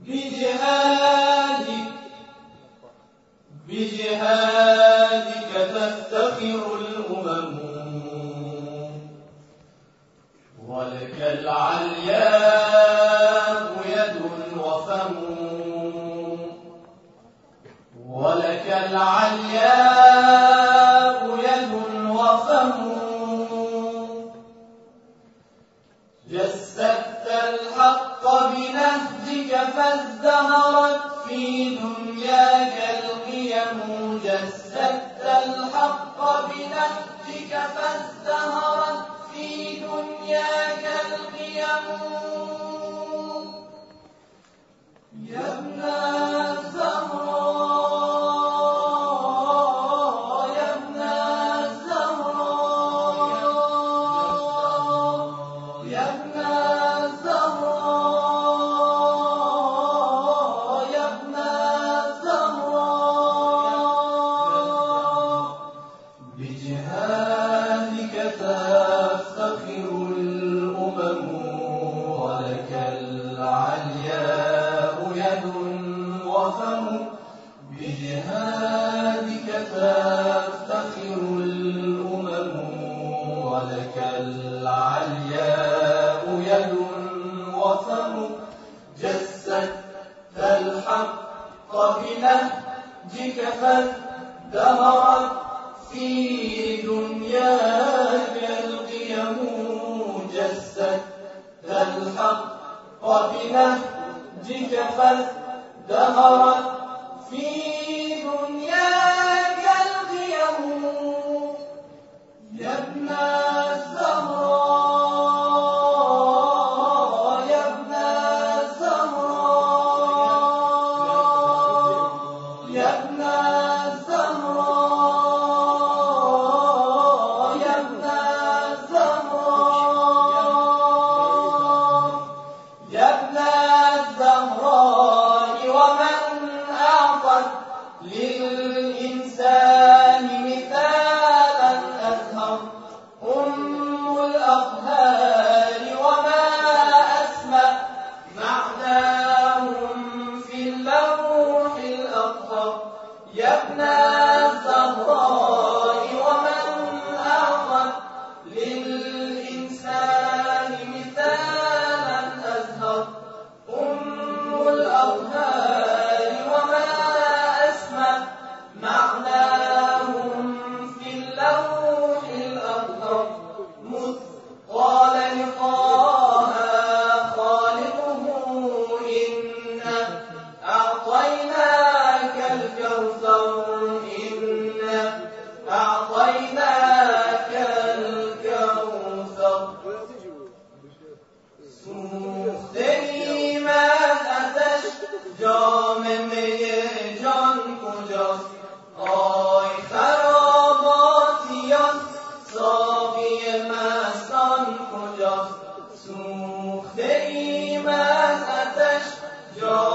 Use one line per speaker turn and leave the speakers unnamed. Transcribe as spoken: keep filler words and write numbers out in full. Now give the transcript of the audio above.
بجهادك بجهادك تفتخر الأمم، ولك العلياء يد وفم، ولك العلياء يد وفم. جسدت الحق بنهجك فازدهرت في دنياك القيم، جسدت الحق بنهجك فازدهرت في دنياك القيم. يا ابن الزهراء يا ابن الزهراء يا ابن الزهراء يا ابن الزهراء بجهادك تفتخر الأمم، ولك العلياء يد وفم. بجهادك تفتخر الأمم، ولك العلياء يد وفم. جسدت الحق بنهجك فازدهرت في دنياك القيم، جسدت الحق بنهجك فازدهرت في دنياك القيم. يا ابن الزهراء يا ابن الزهراء يا ابن الزهراء يا ابن الزهراء يا ابن الزهراء. ومن أعطت للإنسان مثالا أزهر أم الأطهار، وما أسمى معناهم في اللوح الأطهر. يا ابن الزهراء ومن أعطت للإنسان مثالا أزهر أم الأطهار، وما أسمى معناهم في اللوح الأطهر. مذ قال لطه خالقه إنا أعطيناك الكوثر، إنا أعطيناك الكوثر. سوختنی من آتش جام می جان کجاست؟ آی خراباتیان ساقی مستان کجاست؟ سوختنی من آتش جام